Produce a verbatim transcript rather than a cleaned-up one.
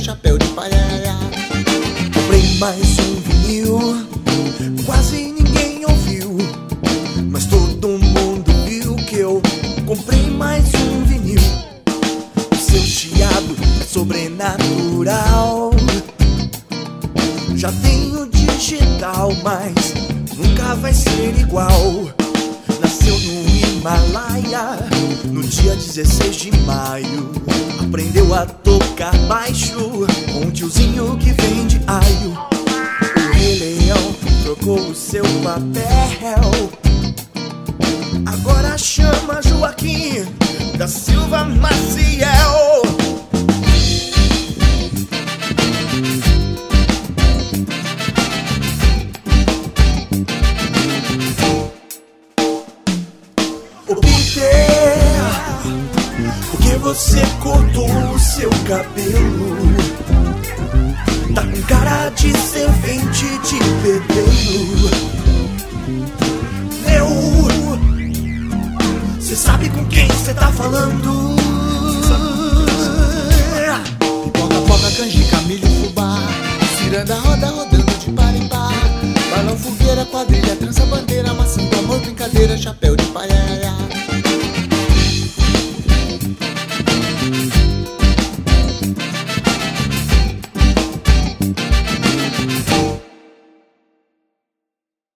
chapéu de palha. Comprei mais um vinil, quase ninguém ouviu, mas todo mundo viu que eu comprei mais um vinil. O seu chiado é sobrenatural. Já tenho digital, mas nunca vai ser igual. Nasceu no Himalaia, no dia dezesseis de maio. Aprendeu a tocar baixo com um tiozinho que vende aio. O Rei Leão trocou o seu papel, agora chama Joaquim da Silva Maciel. Ô Peter, por que você cortou o seu cabelo? Tá com cara de servente de pedreiro. Meu, cê sabe com quem cê tá falando? Pipoca, poca, canjica, milho, fubá, ciranda, roda, rodando de par em par. Balão, fogueira, quadrilha, trança, bandeira, maçã do amor, brincadeira, chapéu